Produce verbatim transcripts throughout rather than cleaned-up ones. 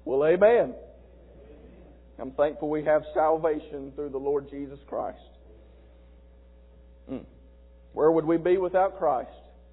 Well, amen. I'm thankful we have salvation through the Lord Jesus Christ. Mm. Where would we be without Christ?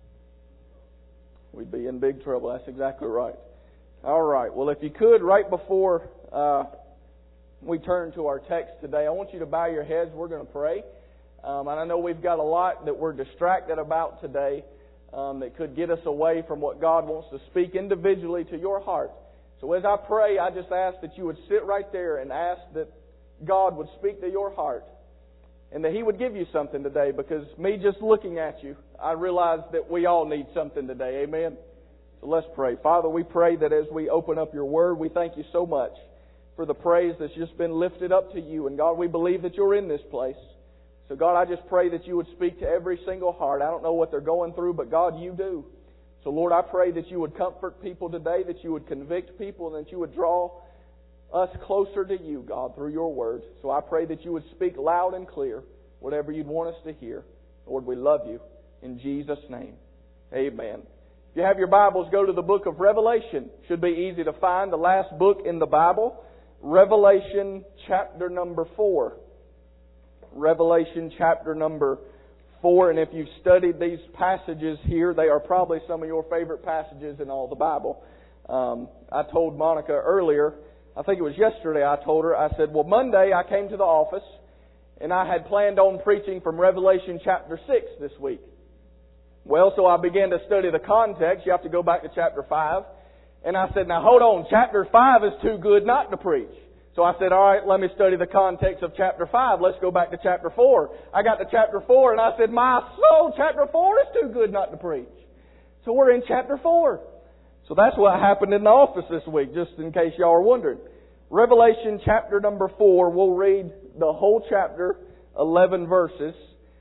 We'd be in big trouble. That's exactly right. All right. Well, if you could, right before uh, we turn to our text today, I want you to bow your heads. We're going to pray. Um, and I know we've got a lot that we're distracted about today um, that could get us away from what God wants to speak individually to your heart. So as I pray, I just ask that you would sit right there and ask that God would speak to your heart and that He would give you something today, because me just looking at you, I realize that we all need something today. Amen? So let's pray. Father, we pray that as we open up your Word, we thank you so much for the praise that's just been lifted up to you. And God, we believe that you're in this place. So God, I just pray that you would speak to every single heart. I don't know what they're going through, but God, you do. So Lord, I pray that you would comfort people today, that you would convict people, and that you would draw us closer to you, God, through your word. So I pray that you would speak loud and clear whatever you'd want us to hear. Lord, we love you. In Jesus' name, amen. If you have your Bibles, go to the book of Revelation. Should be easy to find, the last book in the Bible. Revelation chapter number four. Revelation chapter number four. And if you've studied these passages here, they are probably some of your favorite passages in all the Bible. Um, I told Monica earlier, I think it was yesterday, I told her, I said, well, Monday I came to the office and I had planned on preaching from Revelation chapter six this week. Well, so I began to study the context. You have to go back to chapter five. And I said, now hold on, chapter five is too good not to preach. So I said, all right, let me study the context of chapter five. Let's go back to chapter four. I got to chapter four and I said, my soul, chapter four is too good not to preach. So we're in chapter four. So that's what happened in the office this week, just in case y'all are wondering. Revelation chapter number four, we'll read the whole chapter, eleven verses.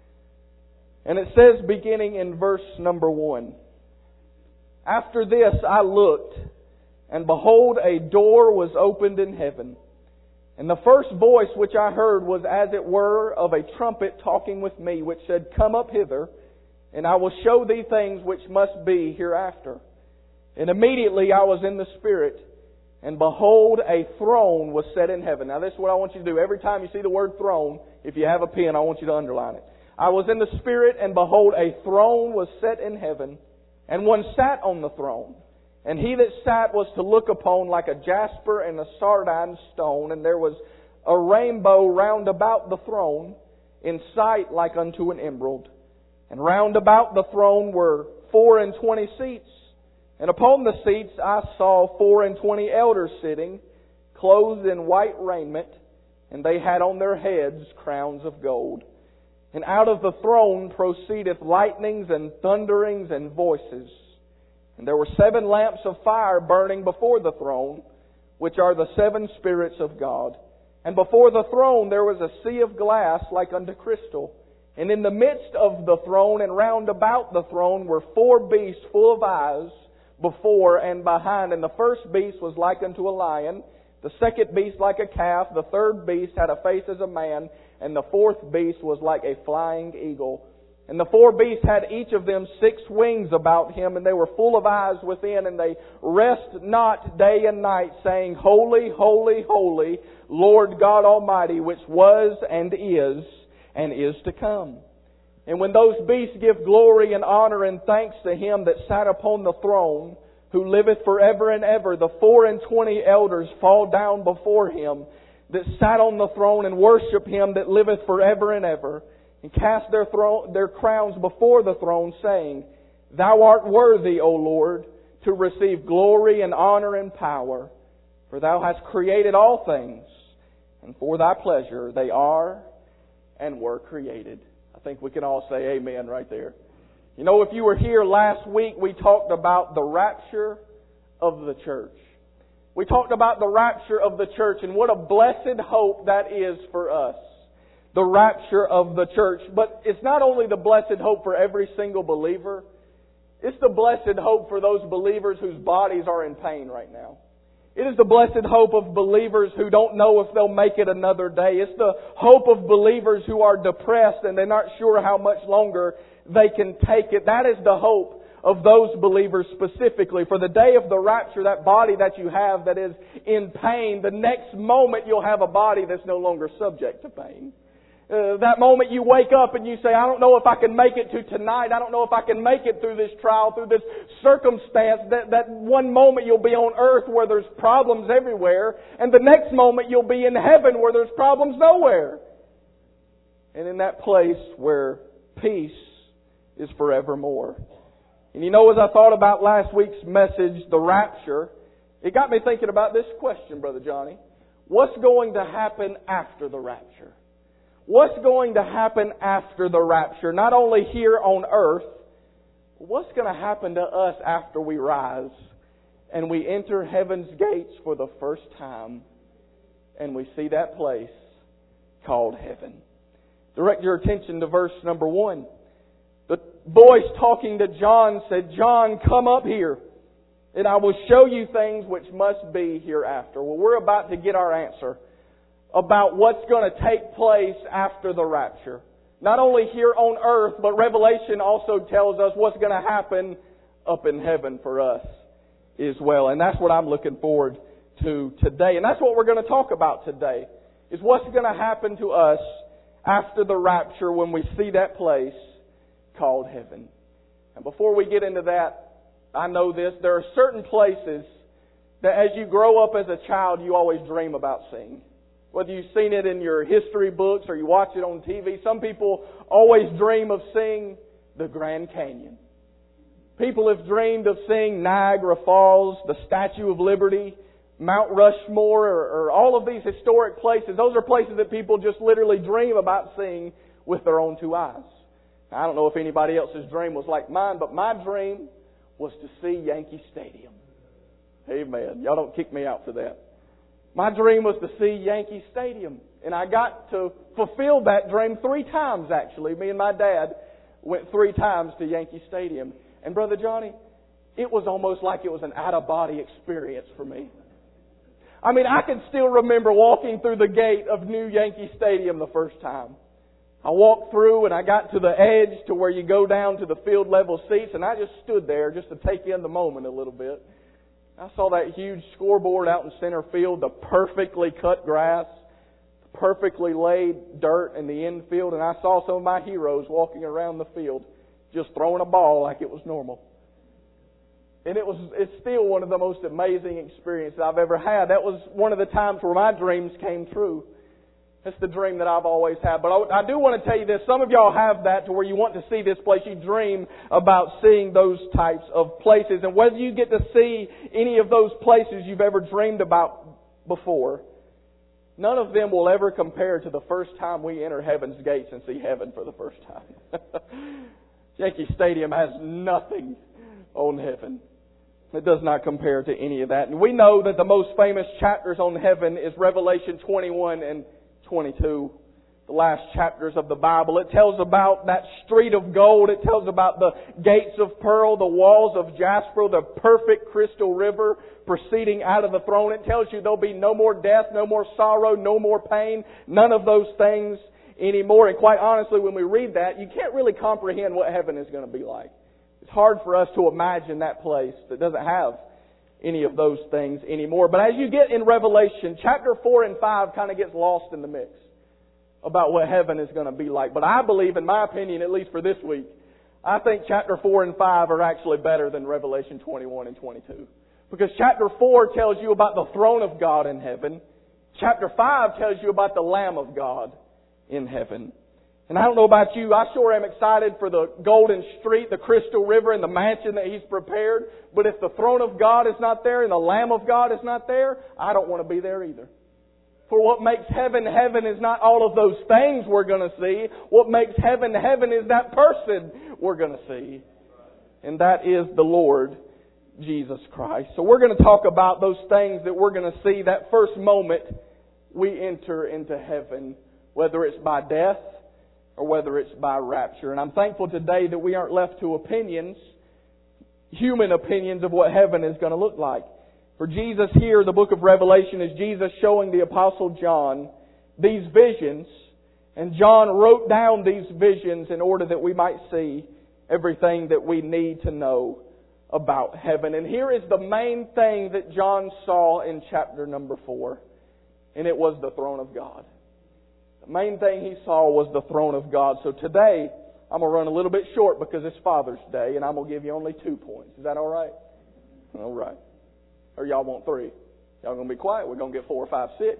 And it says, beginning in verse number one, after this I looked, and behold, a door was opened in heaven. And the first voice which I heard was as it were of a trumpet talking with me, which said, come up hither, and I will show thee things which must be hereafter. And immediately I was in the Spirit, and behold, a throne was set in heaven. Now this is what I want you to do. Every time you see the word throne, if you have a pen, I want you to underline it. I was in the Spirit, and behold, a throne was set in heaven, and one sat on the throne. And he that sat was to look upon like a jasper and a sardine stone, and there was a rainbow round about the throne, in sight like unto an emerald. And round about the throne were four and twenty seats, and upon the seats I saw four and twenty elders sitting, clothed in white raiment, and they had on their heads crowns of gold. And out of the throne proceedeth lightnings and thunderings and voices. And there were seven lamps of fire burning before the throne, which are the seven spirits of God. And before the throne there was a sea of glass like unto crystal. And in the midst of the throne and round about the throne were four beasts full of eyes before and behind. And the first beast was like unto a lion, the second beast like a calf, the third beast had a face as a man, and the fourth beast was like a flying eagle. And the four beasts had each of them six wings about him, and they were full of eyes within, and they rest not day and night, saying, Holy, holy, holy, Lord God Almighty, which was and is and is to come. And when those beasts give glory and honor and thanks to Him that sat upon the throne, who liveth forever and ever, the four and twenty elders fall down before Him that sat on the throne and worship Him that liveth forever and ever, and cast their throne, their crowns before the throne, saying, Thou art worthy, O Lord, to receive glory and honor and power, for Thou hast created all things, and for Thy pleasure they are and were created. I think we can all say amen right there. You know, if you were here last week, we talked about the rapture of the church. We talked about the rapture of the church and what a blessed hope that is for us. The rapture of the church. But it's not only the blessed hope for every single believer. It's the blessed hope for those believers whose bodies are in pain right now. It is the blessed hope of believers who don't know if they'll make it another day. It's the hope of believers who are depressed and they're not sure how much longer they can take it. That is the hope of those believers specifically. For the day of the rapture, that body that you have that is in pain, the next moment you'll have a body that's no longer subject to pain. Uh, that moment you wake up and you say, I don't know if I can make it to tonight. I don't know if I can make it through this trial, through this circumstance. That, that one moment you'll be on earth where there's problems everywhere. And the next moment you'll be in heaven where there's problems nowhere. And in that place where peace is forevermore. And you know, as I thought about last week's message, the rapture, it got me thinking about this question, Brother Johnny. What's going to happen after the rapture? What's going to happen after the rapture? Not only here on earth, but what's going to happen to us after we rise and we enter heaven's gates for the first time and we see that place called heaven? Direct your attention to verse number one. The voice talking to John said, John, come up here, and I will show you things which must be hereafter. Well, we're about to get our answer about what's going to take place after the rapture. Not only here on earth, but Revelation also tells us what's going to happen up in heaven for us as well. And that's what I'm looking forward to today. And that's what we're going to talk about today, is what's going to happen to us after the rapture when we see that place called heaven. And before we get into that, I know this, there are certain places that as you grow up as a child, you always dream about seeing. Whether you've seen it in your history books or you watch it on T V, some people always dream of seeing the Grand Canyon. People have dreamed of seeing Niagara Falls, the Statue of Liberty, Mount Rushmore, or, or all of these historic places. Those are places that people just literally dream about seeing with their own two eyes. Now, I don't know if anybody else's dream was like mine, but my dream was to see Yankee Stadium. Amen. Y'all don't kick me out for that. My dream was to see Yankee Stadium. And I got to fulfill that dream three times, actually. Me and my dad went three times to Yankee Stadium. And Brother Johnny, it was almost like it was an out-of-body experience for me. I mean, I can still remember walking through the gate of new Yankee Stadium the first time. I walked through and I got to the edge to where you go down to the field level seats, and I just stood there just to take in the moment a little bit. I saw that huge scoreboard out in center field, the perfectly cut grass, the perfectly laid dirt in the infield, and I saw some of my heroes walking around the field just throwing a ball like it was normal. And it was it's still one of the most amazing experiences I've ever had. That was one of the times where my dreams came true. That's the dream that I've always had. But I, I do want to tell you this. Some of y'all have that to where you want to see this place. You dream about seeing those types of places. And whether you get to see any of those places you've ever dreamed about before, none of them will ever compare to the first time we enter heaven's gates and see heaven for the first time. Yankee Stadium has nothing on heaven. It does not compare to any of that. And we know that the most famous chapters on heaven is Revelation twenty-one and twenty-two, the last chapters of the Bible. It tells about that street of gold. It tells about the gates of pearl, the walls of jasper, the perfect crystal river proceeding out of the throne. It tells you there'll be no more death, no more sorrow, no more pain, none of those things anymore. And quite honestly, when we read that, you can't really comprehend what heaven is going to be like. It's hard for us to imagine that place that doesn't have any of those things anymore. But as you get in Revelation, chapter four and five kind of gets lost in the mix about what heaven is going to be like. But I believe, in my opinion, at least for this week, I think chapter four and five are actually better than Revelation twenty-one and twenty-two. Because chapter four tells you about the throne of God in heaven. Chapter five tells you about the Lamb of God in heaven. And I don't know about you, I sure am excited for the golden street, the crystal river, and the mansion that He's prepared. But if the throne of God is not there and the Lamb of God is not there, I don't want to be there either. For what makes heaven heaven is not all of those things we're going to see. What makes heaven heaven is that person we're going to see. And that is the Lord Jesus Christ. So we're going to talk about those things that we're going to see that first moment we enter into heaven, whether it's by death or whether it's by rapture. And I'm thankful today that we aren't left to opinions, human opinions of what heaven is going to look like. For Jesus here, the book of Revelation, is Jesus showing the Apostle John these visions. And John wrote down these visions in order that we might see everything that we need to know about heaven. And here is the main thing that John saw in chapter number four, and it was the throne of God. The main thing he saw was the throne of God. So today, I'm going to run a little bit short because it's Father's Day, and I'm going to give you only two points. Is that all right? All right. Or y'all want three? Y'all going to be quiet? We're going to get four, five, six.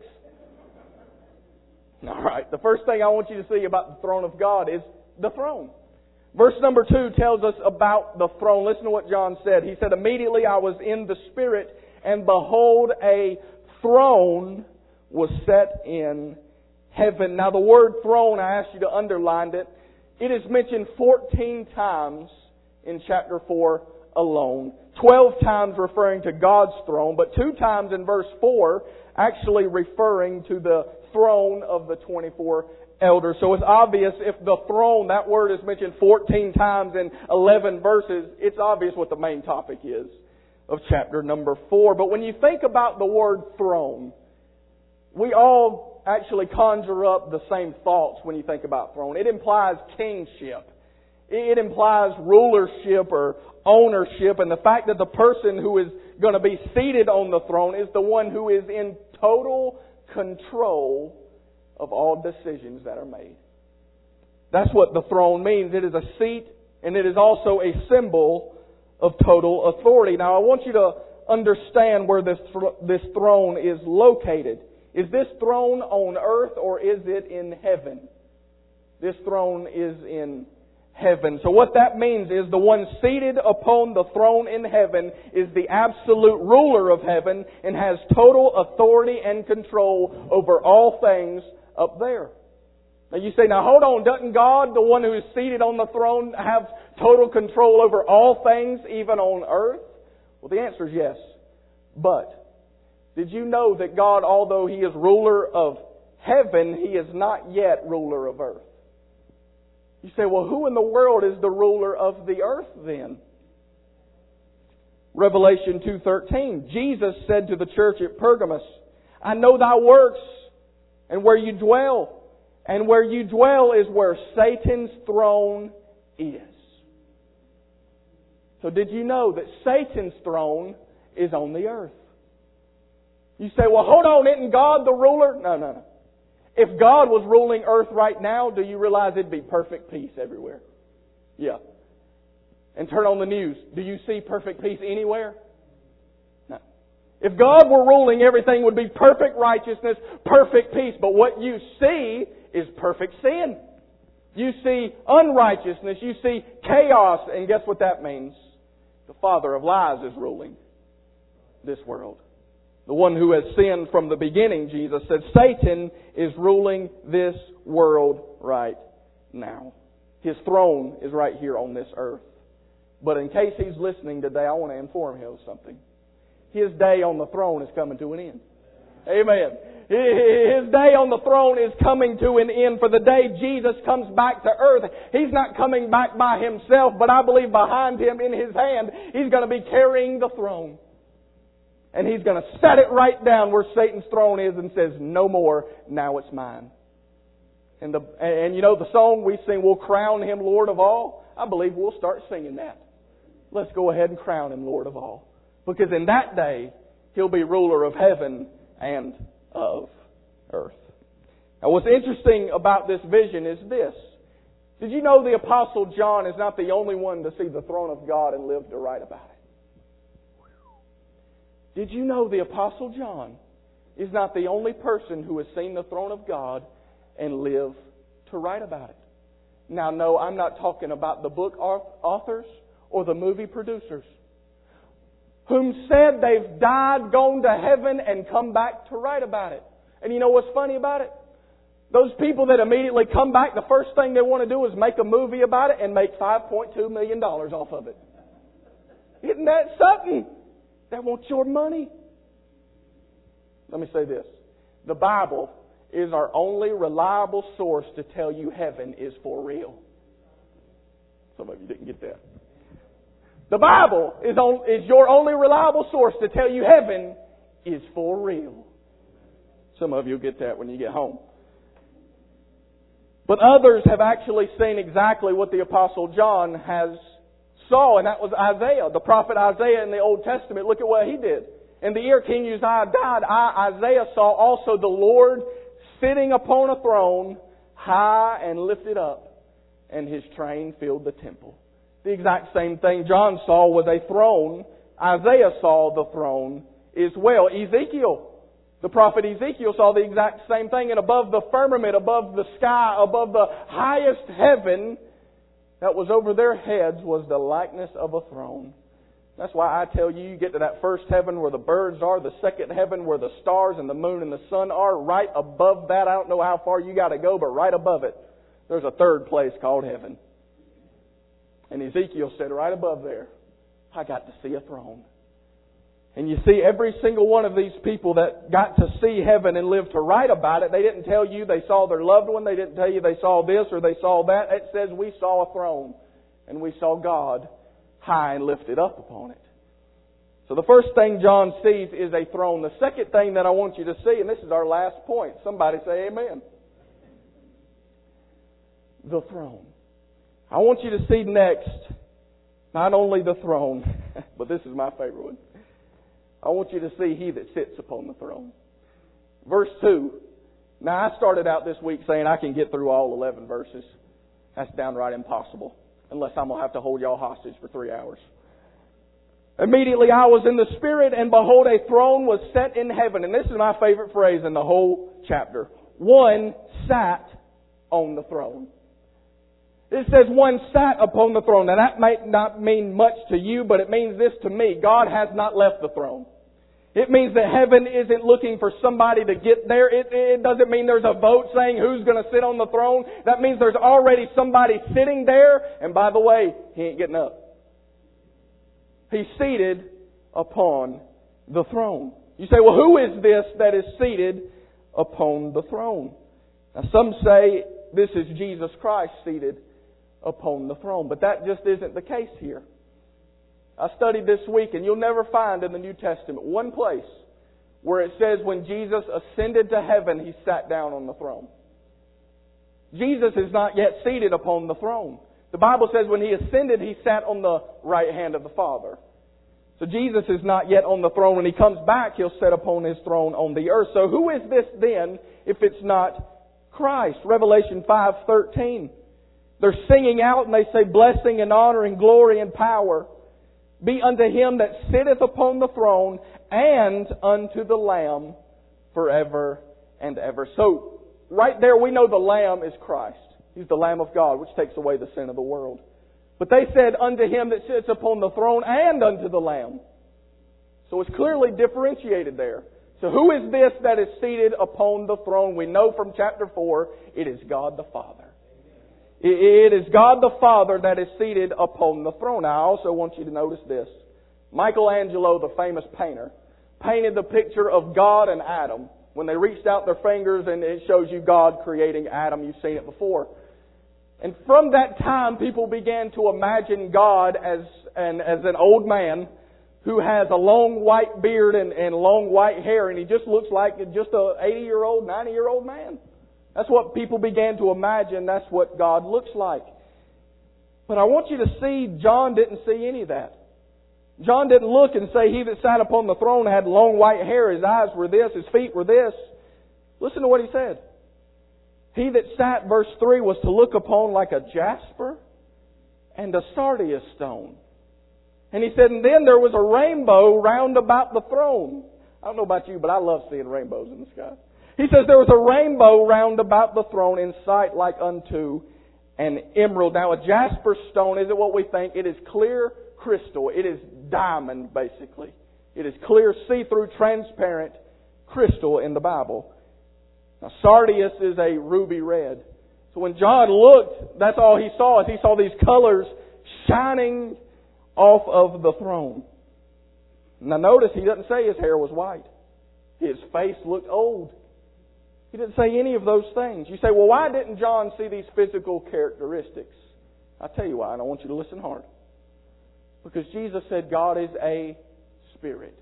All right. The first thing I want you to see about the throne of God is the throne. Verse number two tells us about the throne. Listen to what John said. He said, "Immediately I was in the Spirit, and behold, a throne was set in heaven." Now the word throne, I asked you to underline it. It is mentioned fourteen times in chapter four alone. twelve times referring to God's throne, but two times in verse four actually referring to the throne of the twenty-four elders. So it's obvious if the throne, that word is mentioned fourteen times in eleven verses, it's obvious what the main topic is of chapter number four. But when you think about the word throne, we all actually conjure up the same thoughts when you think about throne. It implies kingship. It implies rulership or ownership, and the fact that the person who is going to be seated on the throne is the one who is in total control of all decisions that are made. That's what the throne means. It is a seat, and it is also a symbol of total authority. Now, I want you to understand where this this throne is located. Is this throne on earth or is it in heaven? This throne is in heaven. So what that means is the one seated upon the throne in heaven is the absolute ruler of heaven and has total authority and control over all things up there. Now you say, now hold on, doesn't God, the one who is seated on the throne, have total control over all things, even on earth? Well, the answer is yes. But did you know that God, although He is ruler of heaven, He is not yet ruler of earth? You say, well, who in the world is the ruler of the earth then? Revelation two thirteen. Jesus said to the church at Pergamos, "I know thy works and where you dwell. And where you dwell is where Satan's throne is." So did you know that Satan's throne is on the earth? You say, well, hold on, isn't God the ruler? No, no, no. If God was ruling earth right now, do you realize it'd be perfect peace everywhere? Yeah. And turn on the news. Do you see perfect peace anywhere? No. If God were ruling, everything would be perfect righteousness, perfect peace. But what you see is perfect sin. You see unrighteousness. You see chaos. And guess what that means? The father of lies is ruling this world. The one who has sinned from the beginning, Jesus said, Satan is ruling this world right now. His throne is right here on this earth. But in case he's listening today, I want to inform him of something. His day on the throne is coming to an end. Amen. His day on the throne is coming to an end. For the day Jesus comes back to earth, He's not coming back by Himself, but I believe behind Him in His hand, He's going to be carrying the throne. And He's going to set it right down where Satan's throne is and says, no more, now it's mine. And the and you know the song we sing, we'll crown Him Lord of all. I believe we'll start singing that. Let's go ahead and crown Him Lord of all. Because in that day, He'll be ruler of heaven and of earth. Now what's interesting about this vision is this. Did you know the Apostle John is not the only one to see the throne of God and live to write about it? Did you know the Apostle John is not the only person who has seen the throne of God and lived to write about it? Now, no, I'm not talking about the book authors or the movie producers, whom said they've died, gone to heaven, and come back to write about it. And you know what's funny about it? Those people that immediately come back, the first thing they want to do is make a movie about it and make five point two million dollars off of it. Isn't that something? They want your money. Let me say this. The Bible is our only reliable source to tell you heaven is for real. Some of you didn't get that. The Bible is, on, is your only reliable source to tell you heaven is for real. Some of you will get that when you get home. But others have actually seen exactly what the Apostle John has saw, and that was Isaiah, the prophet Isaiah in the Old Testament. Look at what he did. In the year King Uzziah died, Isaiah saw also the Lord sitting upon a throne, high and lifted up, and His train filled the temple. The exact same thing John saw was a throne. Isaiah saw the throne as well. Ezekiel, the prophet Ezekiel, saw the exact same thing. And above the firmament, above the sky, above the highest heaven that was over their heads was the likeness of a throne. That's why I tell you, you get to that first heaven where the birds are, the second heaven where the stars and the moon and the sun are, right above that, I don't know how far you got to go, but right above it, there's a third place called heaven. And Ezekiel said, right above there, I got to see a throne. And you see, every single one of these people that got to see heaven and lived to write about it, they didn't tell you they saw their loved one. They didn't tell you they saw this or they saw that. It says we saw a throne and we saw God high and lifted up upon it. So the first thing John sees is a throne. The second thing that I want you to see, and this is our last point. Somebody say amen. The throne. I want you to see next, not only the throne, but this is my favorite one. I want you to see He that sits upon the throne. Verse two. Now, I started out this week saying I can get through all eleven verses. That's downright impossible. Unless I'm going to have to hold y'all hostage for three hours. Immediately I was in the Spirit, and behold, a throne was set in heaven. And this is my favorite phrase in the whole chapter. One sat on the throne. It says one sat upon the throne. Now that might not mean much to you, but it means this to me. God has not left the throne. It means that heaven isn't looking for somebody to get there. It, it doesn't mean there's a vote saying who's going to sit on the throne. That means there's already somebody sitting there. And by the way, He ain't getting up. He's seated upon the throne. You say, well, who is this that is seated upon the throne? Now some say this is Jesus Christ seated upon the throne. But that just isn't the case here. I studied this week, and you'll never find in the New Testament one place where it says when Jesus ascended to heaven, He sat down on the throne. Jesus is not yet seated upon the throne. The Bible says when He ascended, He sat on the right hand of the Father. So Jesus is not yet on the throne. When He comes back, He'll sit upon His throne on the earth. So who is this then if it's not Christ? Revelation five thirteen. They're singing out and they say, blessing and honor and glory and power be unto Him that sitteth upon the throne and unto the Lamb forever and ever. So, right there we know the Lamb is Christ. He's the Lamb of God, which takes away the sin of the world. But they said, unto Him that sits upon the throne and unto the Lamb. So it's clearly differentiated there. So who is this that is seated upon the throne? We know from chapter four, it is God the Father. It is God the Father that is seated upon the throne. Now, I also want you to notice this. Michelangelo, the famous painter, painted the picture of God and Adam. When they reached out their fingers and it shows you God creating Adam, you've seen it before. And from that time, people began to imagine God as an, as an old man who has a long white beard and, and long white hair, and he just looks like just an eighty-year-old, ninety-year-old man. That's what people began to imagine. That's what God looks like. But I want you to see, John didn't see any of that. John didn't look and say, He that sat upon the throne had long white hair, His eyes were this, His feet were this. Listen to what he said. He that sat, verse three, was to look upon like a jasper and a sardius stone. And he said, and then there was a rainbow round about the throne. I don't know about you, but I love seeing rainbows in the sky. He says there was a rainbow round about the throne in sight like unto an emerald. Now a jasper stone isn't what we think. It is clear crystal. It is diamond, basically. It is clear, see-through, transparent crystal in the Bible. Now sardius is a ruby red. So when John looked, that's all he saw. Is he saw these colors shining off of the throne. Now notice he doesn't say his hair was white. His face looked old. He didn't say any of those things. You say, well, why didn't John see these physical characteristics? I'll tell you why, and I want you to listen hard. Because Jesus said God is a spirit.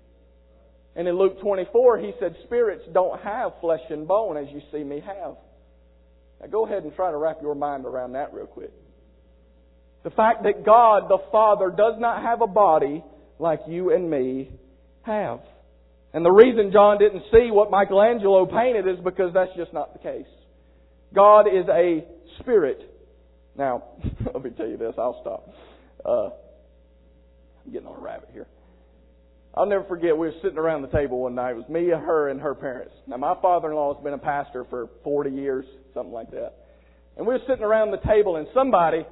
And in Luke twenty-four, He said spirits don't have flesh and bone as you see me have. Now go ahead and try to wrap your mind around that real quick. The fact that God, the Father, does not have a body like you and me have. And the reason John didn't see what Michelangelo painted is because that's just not the case. God is a spirit. Now, let me tell you this, I'll stop. Uh, I'm getting on a rabbit here. I'll never forget, we were sitting around the table one night. It was me, her, and her parents. Now, my father-in-law has been a pastor for forty years, something like that. And we were sitting around the table, and somebody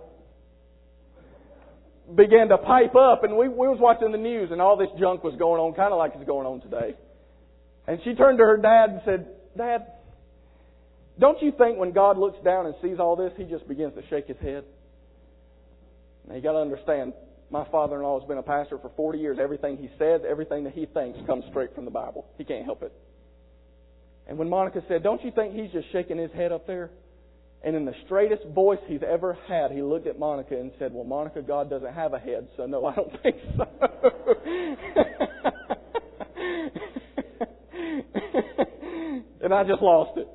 began to pipe up, and we, we was watching the news, and all this junk was going on, kind of like it's going on today. And she turned to her dad and said, Dad, don't you think when God looks down and sees all this, He just begins to shake His head? Now, you got to understand, my father-in-law has been a pastor for forty years. Everything he says, everything that he thinks comes straight from the Bible. He can't help it. And when Monica said, don't you think He's just shaking His head up there? And in the straightest voice he's ever had, he looked at Monica and said, well, Monica, God doesn't have a head, so no, I don't think so. And I just lost it.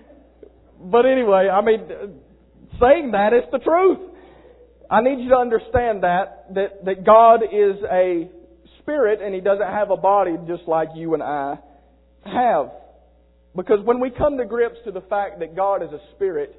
But anyway, I mean, saying that, it's the truth. I need you to understand that, that, that God is a spirit and He doesn't have a body just like you and I have. Because when we come to grips to the fact that God is a spirit,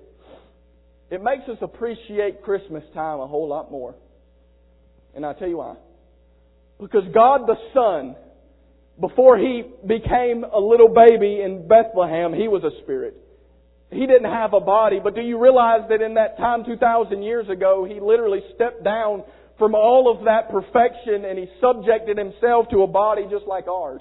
it makes us appreciate Christmas time a whole lot more. And I'll tell you why. Because God the Son, before He became a little baby in Bethlehem, He was a spirit. He didn't have a body, but do you realize that in that time two thousand years ago, He literally stepped down from all of that perfection and He subjected Himself to a body just like ours.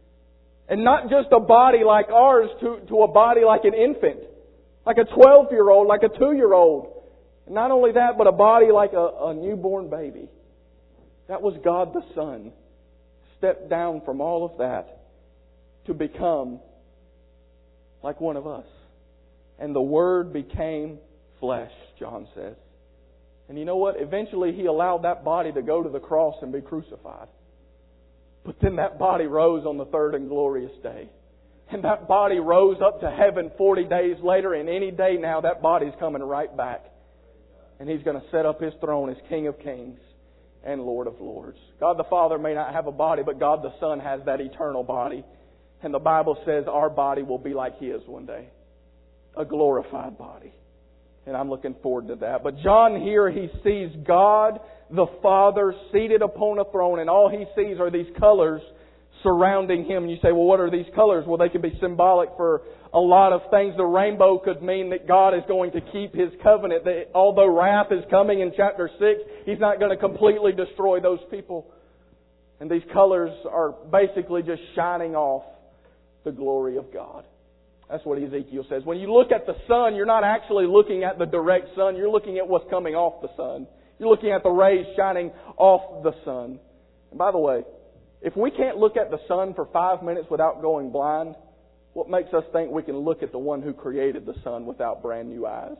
And not just a body like ours to, to a body like an infant. Like a twelve-year-old, like a two-year-old. And not only that, but a body like a, a newborn baby. That was God the Son. Stepped down from all of that to become like one of us. And the Word became flesh, John says. And you know what? Eventually He allowed that body to go to the cross and be crucified. But then that body rose on the third and glorious day. And that body rose up to heaven forty days later, and any day now that body's coming right back. And He's going to set up His throne as King of Kings and Lord of Lords. God the Father may not have a body, but God the Son has that eternal body. And the Bible says our body will be like His one day. A glorified body. And I'm looking forward to that. But John here, he sees God the Father seated upon a throne, and all he sees are these colors surrounding Him. And you say, well, what are these colors? Well, they can be symbolic for a lot of things. The rainbow could mean that God is going to keep His covenant. That although wrath is coming in chapter six, He's not going to completely destroy those people. And these colors are basically just shining off the glory of God. That's what Ezekiel says. When you look at the sun, you're not actually looking at the direct sun. You're looking at what's coming off the sun. You're looking at the rays shining off the sun. And by the way, if we can't look at the sun for five minutes without going blind, what makes us think we can look at the one who created the sun without brand new eyes?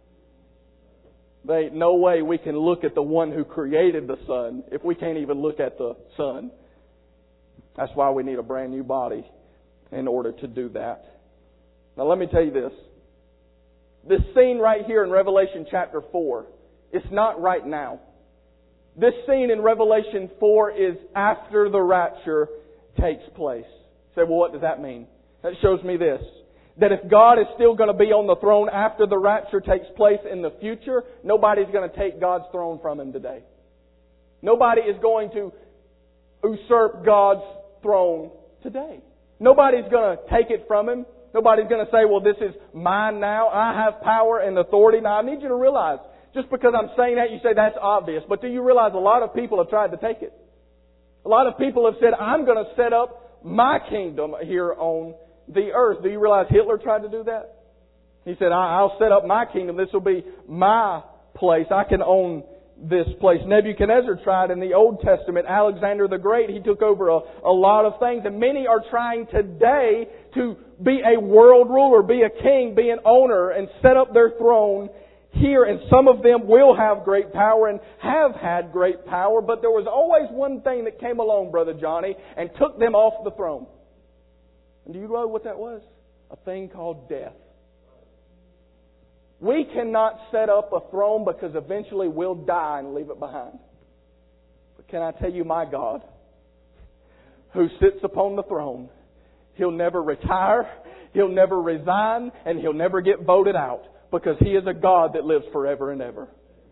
There ain't no way we can look at the one who created the sun if we can't even look at the sun. That's why we need a brand new body in order to do that. Now let me tell you this. This scene right here in Revelation chapter four, it's not right now. This scene in Revelation four is after the rapture takes place. You say, well, what does that mean? That shows me this. That if God is still going to be on the throne after the rapture takes place in the future, nobody's going to take God's throne from Him today. Nobody is going to usurp God's throne today. Nobody's going to take it from Him. Nobody's going to say, well, this is mine now. I have power and authority. Now, I need you to realize, just because I'm saying that, you say that's obvious. But do you realize a lot of people have tried to take it? A lot of people have said, I'm going to set up my kingdom here on the earth. Do you realize Hitler tried to do that? He said, I'll set up my kingdom. This will be my place. I can own this place. Nebuchadnezzar tried in the Old Testament. Alexander the Great, he took over a, a lot of things. And many are trying today to be a world ruler, be a king, be an owner, and set up their throne here. And some of them will have great power and have had great power. But there was always one thing that came along, Brother Johnny, and took them off the throne. And do you know what that was? A thing called death. We cannot set up a throne because eventually we'll die and leave it behind. But can I tell you, my God, who sits upon the throne, He'll never retire, He'll never resign, and He'll never get voted out because He is a God that lives forever and ever.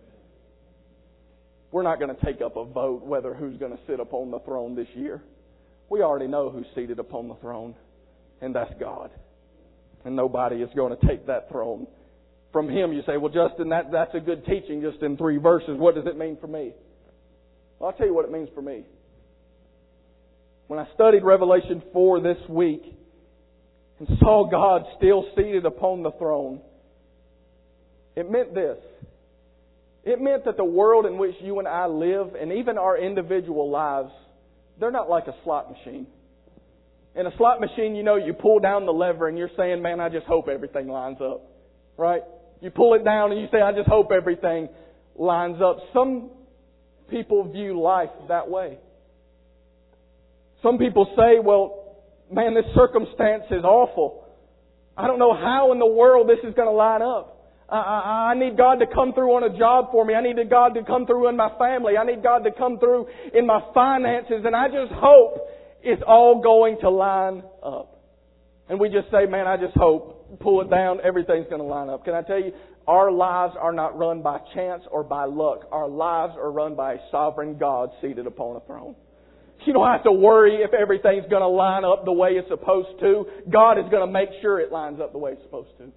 We're not going to take up a vote whether who's going to sit upon the throne this year. We already know who's seated upon the throne, and that's God. And nobody is going to take that throne from Him. You say, well, Justin, that, that's a good teaching just in three verses. What does it mean for me? Well, I'll tell you what it means for me. When I studied Revelation four this week and saw God still seated upon the throne, it meant this. It meant that the world in which you and I live, and even our individual lives, they're not like a slot machine. In a slot machine, you know, you pull down the lever and you're saying, man, I just hope everything lines up. Right? You pull it down and you say, I just hope everything lines up. Some people view life that way. Some people say, well, man, this circumstance is awful. I don't know how in the world this is going to line up. I, I, I need God to come through on a job for me. I need God to come through in my family. I need God to come through in my finances. And I just hope it's all going to line up. And we just say, man, I just hope. Pull it down. Everything's going to line up. Can I tell you, our lives are not run by chance or by luck. Our lives are run by a sovereign God seated upon a throne. You don't have to worry if everything's going to line up the way it's supposed to. God is going to make sure it lines up the way it's supposed to.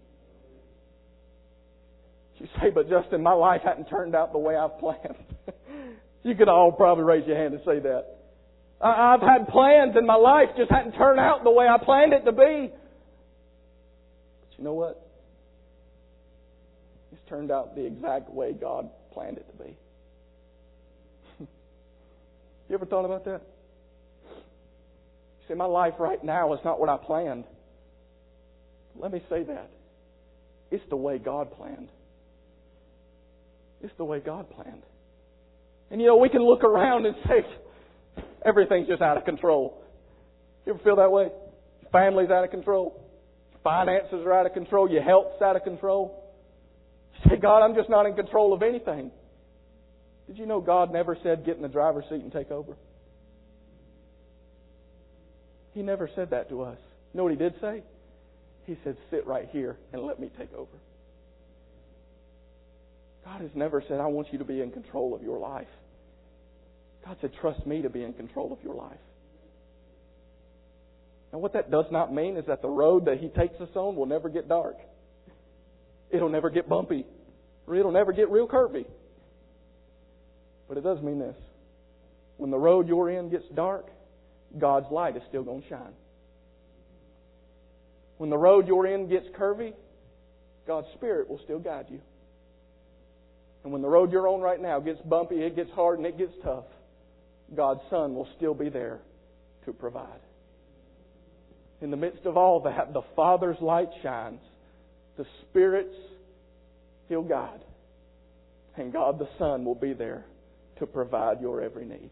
You say, but Justin, my life hadn't turned out the way I've planned. You could all probably raise your hand and say that. I've had plans and my life just hadn't turned out the way I planned it to be. But you know what? It's turned out the exact way God planned it to be. You ever thought about that? You say, my life right now is not what I planned. Let me say that. It's the way God planned. It's the way God planned. And you know, we can look around and say, everything's just out of control. You ever feel that way? Your family's out of control. Your finances are out of control. Your health's out of control. You say, God, I'm just not in control of anything. Did you know God never said, get in the driver's seat and take over? He never said that to us. You know what He did say? He said, sit right here and let me take over. God has never said, I want you to be in control of your life. God said, trust me to be in control of your life. Now, what that does not mean is that the road that He takes us on will never get dark. It'll never get bumpy. Or it'll never get real curvy. But it does mean this. When the road you're in gets dark, God's light is still going to shine. When the road you're in gets curvy, God's Spirit will still guide you. And when the road you're on right now gets bumpy, it gets hard, and it gets tough, God's Son will still be there to provide. In the midst of all that, the Father's light shines. The Spirit's still guide. And God the Son will be there to provide your every need.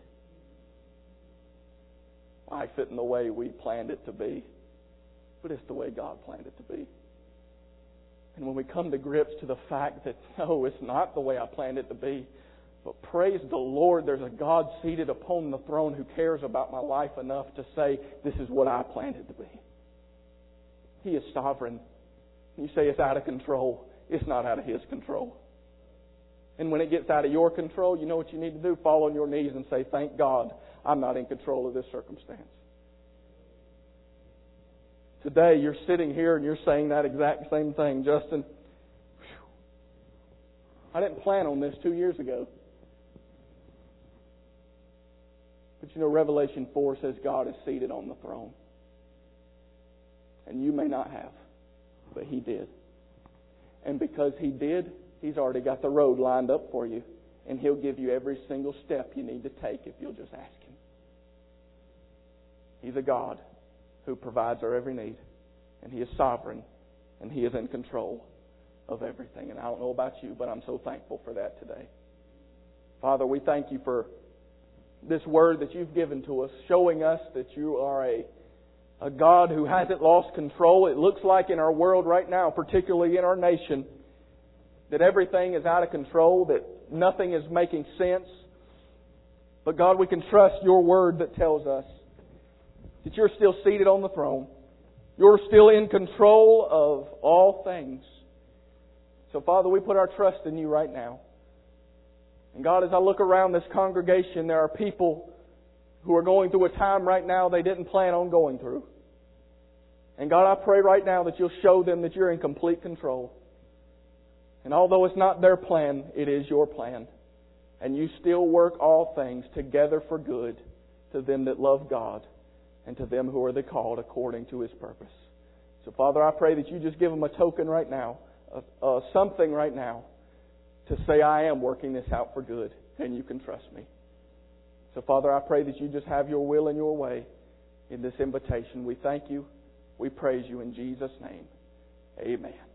Life isn't the way we planned it to be, but it's the way God planned it to be. And when we come to grips to the fact that, no, it's not the way I planned it to be, but praise the Lord, there's a God seated upon the throne who cares about my life enough to say, this is what I planned it to be. He is sovereign. You say it's out of control. It's not out of His control. And when it gets out of your control, you know what you need to do? Fall on your knees and say, thank God I'm not in control of this circumstance. Today, you're sitting here and you're saying that exact same thing. Justin, whew, I didn't plan on this two years ago. But you know, Revelation four says God is seated on the throne. And you may not have, but He did. And because He did, He's already got the road lined up for you. And He'll give you every single step you need to take if you'll just ask Him. He's a God who provides our every need. And He is sovereign. And He is in control of everything. And I don't know about you, but I'm so thankful for that today. Father, we thank You for this word that You've given to us, showing us that You are a, a God who hasn't lost control. It looks like in our world right now, particularly in our nation, that everything is out of control, that nothing is making sense. But God, we can trust Your Word that tells us that You're still seated on the throne. You're still in control of all things. So, Father, we put our trust in You right now. And God, as I look around this congregation, there are people who are going through a time right now they didn't plan on going through. And God, I pray right now that You'll show them that You're in complete control. And although it's not their plan, it is Your plan. And You still work all things together for good to them that love God and to them who are the called according to His purpose. So, Father, I pray that You just give them a token right now, uh, uh, something right now, to say, I am working this out for good, and You can trust me. So, Father, I pray that You just have Your will and Your way in this invitation. We thank You. We praise You in Jesus' name. Amen.